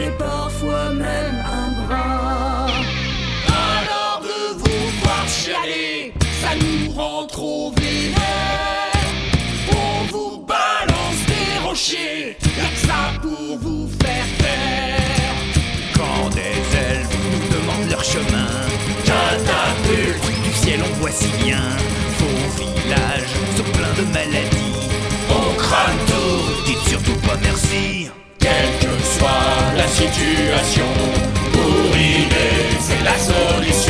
et parfois même un bras. Alors de vous voir chialer, ça nous rend trop vénère. On vous balance des rochers, y'a que ça pour vous faire taire. Quand des elfes nous demandent leur chemin, catapulte du ciel on voit si bien. Vos villages sont pleins de maladies, On crame tout, dites surtout pas merci. quelle que soit la situation. Pour y c'est la solution.